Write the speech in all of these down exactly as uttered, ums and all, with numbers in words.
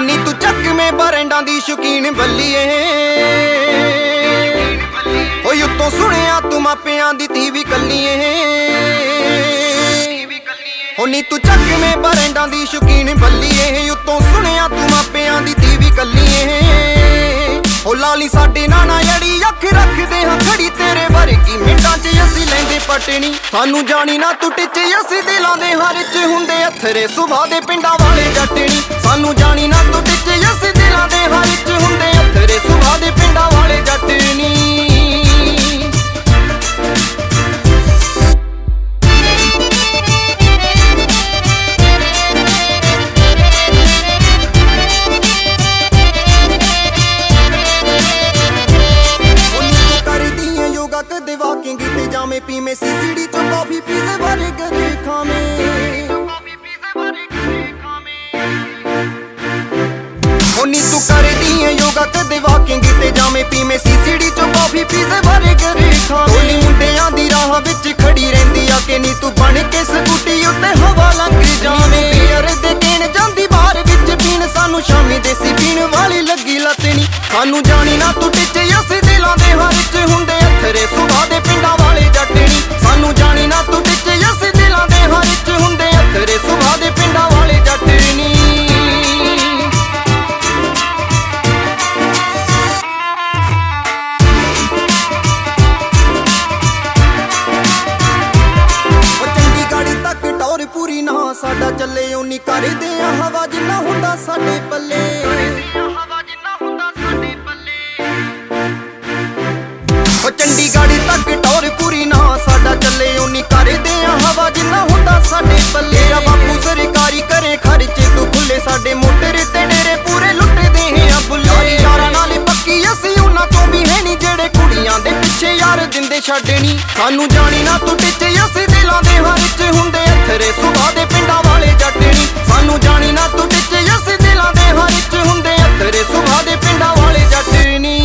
ਹੋਨੀ ਤੂੰ ਚੱਕਵੇਂ ਬਰੈਂਡਾਂ ਦੀ ਸ਼ੌਕੀਨ ਬੱਲੀਏ ਓਏ ਉੱਤੋਂ ਸੁਣਿਆ ਤੂੰ ਮਾਪਿਆਂ ਦੀ ਧੀ ਵੀ ਕੱਲੀਏ ਹੋਨੀ ਤੂੰ ਚੱਕਵੇਂ ਬਰੈਂਡਾਂ ਦੀ ਸ਼ੌਕੀਨ ਬੱਲੀਏ ਉੱਤੋਂ ਸੁਣਿਆ ਤੂੰ ਮਾਪਿਆਂ ਦੀ ਧੀ ਵੀ ਕੱਲੀਏ ਓ ਲਾਲੀ ਸਾਡੇ ਨਾਨਾ ਯੜੀ ਅੱਖ ਰੱਖਦੇ ਹਾਂ ਖੜੀ ਤੇਰੇ ਵਰਗੀ ਮਿੰਟਾਂ 'ਚ ਅਸੀਂ ਲੈਂਦੇ ਪਟਣੀ ਸਾਨੂੰ ਜਾਣੀ ਨਾ ਤੂੰ ਟਿੱਚੇ ਅਸੀਂ ਦਿਲਾਂ ਦੇ ਹਰ 'ਚ ਹੁੰਦੇ ਅਥਰੇ ਸੁਭਾ ਦੇ ਪਿੰਡਾਂ ਵਾਲੇ ਜੱਟਣੀ ਸਾਨੂੰ ਜਾਣੀ ਨਾ ਤੂੰ ਟਿੱਚੇ ਅਸੀਂ ਦਿਲਾਂ ਦੇ ਹਰ 'ਚ ਹੁੰਦੇ ਅਥਰੇ ਸੁਭਾ ਦੇ ਪਿੰਡਾਂ ਵਾਲੇ ਜੱਟਣੀ ਕਦੇ ਵਾਕਿੰਗ ਤੇ ਜਾਵੇਂ ਪੀਵੇਂ ਸੀਸੀਡੀ ਤੋਂ ਕਾਫੀ ਪੀਜ਼ੇ ਬਰਗਰ ਖਾਵੇਂ ਹੋਨੀ ਤੂੰ ਕਰਦੀ ਏ ਯੋਗਾ ਕਦੇ ਵਾਕਿੰਗ ਤੇ ਜਾਵੇਂ ਪੀਵੇਂ ਸੀਸੀਡੀ ਤੋਂ ਕਾਫੀ ਪੀਜ਼ੇ ਬਰਗਰ ਖਾਵੇਂ ਢੋਲੀ ਮੁੰਡਿਆਂ ਦੀ ਰਾਹ ਵਿੱਚ ਖੜੀ ਰਹਿੰਦੀ ਆ ਕਿ ਨੀ ਤੂੰ ਬਣ ਕੇ ਸਕੂਟੀ ਉੱਤੇ ਹਵਾ ਲੰਘ ਜਾਵੇਂ ਬੀਅਰ ਦੇ ਦੇਣ ਜਾਂਦੀ ਬਾਹਰ ਵਿੱਚ ਪੀਣ ਸਾਨੂੰ ਸ਼ਾਮੀ ਦੇਸੀ ਪੀਣ ਵਾਲੀ ਲੱਗੀ ਲੱਤਣੀ ਸਾਨੂੰ ਜਾਣੀ ਨਾ ਤੂੰ ਟਿੱਚੇ ਅਸੀਂ ਦਿਲਾਂ ਦੇ ਹਰ 'ਚ ਹੁੰਦੇ ਅਥਰੇ ਸੁਭਾ ਦੇ ਪਿੰਡਾਂ ਵਾਲੇ ਜੱਟਣੀ ਸਾਨੂੰ ਜਾਣੀ ਨਾ ਤੂੰ ਟਿੱਚੇ ਅਸੀਂ ਦਿਲਾਂ ਦੇ ਹਰ 'ਚ ਹੁੰਦੇ ਅਥਰੇ ਸੁਭਾ ਦੇ ਪਿੰਡਾਂ ਵਾਲੇ ਜੱਟਣੀ ਪੂਰੀ ਨਾ ਸਾਡਾ ਚੱਲੇ ਉਨੀ ਕਰਦੇ ਆ ਹਵਾ ਜਿੰਨਾ ਹੁੰਦਾ ਸਾਡੇ ਪੱਲੇ ਓ ਚੰਡੀਗੜ੍ਹ ਤੱਕ ਟੌਰ ਪੂਰੀ ਨਾ ਸਾਡਾ ਚੱਲੇ ਉਨੀ ਕਰਦੇ ਆ ਹਵਾ ਜਿੰਨਾ ਹੁੰਦਾ ਸਾਡੇ ਪੱਲੇ ਤੇਰਾ ਬਾਪੂ ਸਰਕਾਰੀ ਕਰੇ ਖਰਚੇ ਤੂੰ ਖੁੱਲੇ ਸਾਡੇ ਮੋਟਰ ਤੇ ਡੇਰੇ ਪੂਰੇ ਲੁੱਟਦੇ ਆ ਬੁੱਲੇ ਯਾਰਾਂ ਨਾਲ ਪੱਕੀ ਅਸੀਂ ਉਹਨਾਂ ਤੋਂ ਵੀ ਹੈ ਨੀ ਜਿਹੜੇ ਕੁੜੀਆਂ ਦੇ ਪਿੱਛੇ ਯਾਰ ਦਿੰਦੇ ਛੱਡਣੀ ਸਾਨੂੰ ਜਾਣੀ ਨਾ ਤੂੰ ਟਿੱਚੇ ਅਸੀਂ ਦਿਲਾਂ ਦੇ ਹਰ 'ਚ ਹੁੰਦੇ ਅਥਰੇ ਸੁਭਾ ਦੇ ਪਿੰਡਾਂ ਵਾਲੇ ਜੱਟਣੀ ਸਾਨੂੰ ਜਾਣੀ ਨਾ ਤੂੰ ਟਿੱਚੇ ਅਸੀਂ ਦਿਲਾਂ ਦੇ ਹਰ 'ਚ ਹੁੰਦੇ ਅਥਰੇ ਸੁਭਾ ਦੇ ਪਿੰਡਾਂ ਵਾਲੇ ਜੱਟਣੀ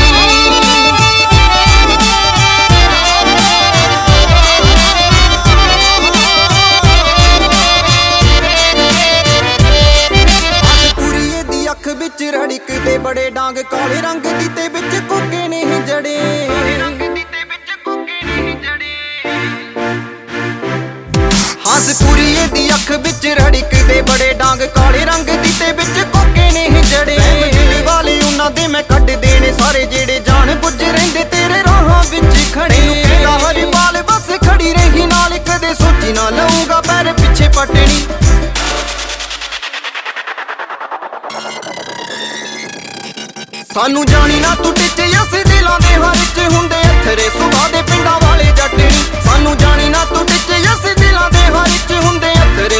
ਵਿੱਚ ਰੜਕਦੇ ਬੜੇ ਡਾਂਗ ਕਾਲੇ ਰੰਗ ਦੀ ਤੇ ਵਿੱਚ ਕੋਕੇ ਨੇ ਜੜੇ ਹੰਸਪੁਰੀ ਦੀ ਅੱਖ ਵਿੱਚ ਰੜਕਦੇ ਬੜੇ ਡਾਂਗ ਕਾਲੇ ਰੰਗ ਦੀ ਤੇ ਵਿੱਚ ਕੋਕੇ ਨੇ ਜੜੇ ਦਿਲ ਵਾਲੇ ਉਹਨਾਂ ਦੇ ਮੈਂ ਕੱਢ ਦੇਣੇ ਸਾਰੇ ਜਿਹੜੇ ਜਾਣ ਬੁੱਝ ਰਹਿੰਦੇ ਤੇਰੇ ਰਾਹਾਂ ਵਿੱਚ ਖੜੇ ਨੂੰ ਕਹਿੰਦਾ ਹਰ ਬਾਲ ਬਸ ਖੜੀ ਰਹੀ ਨਾਲ ਕਦੇ ਸੋਚੀ ਨਾ ਲਊਂਗਾ ਪੈਰ ਪਿੱਛੇ ਪਟਣੀ ਸਾਨੂੰ ਜਾਣੀ ਨਾ ਤੂੰ ਟਿੱਚੇ ਅਸੀਂ ਦਿਲਾਂ ਦੇ ਹਰ 'ਚ ਹੁੰਦੇ ਅਥਰੇ ਸੁਭਾ ਦੇ ਪਿੰਡਾਂ ਵਾਲੇ ਜੱਟਣੀ ਸਾਨੂੰ ਜਾਣੀ ਨਾ ਤੂੰ ਟਿੱਚੇ ਅਸੀਂ ਦਿਲਾਂ ਦੇ ਹਰ 'ਚ ਹੁੰਦੇ ਅਥਰੇ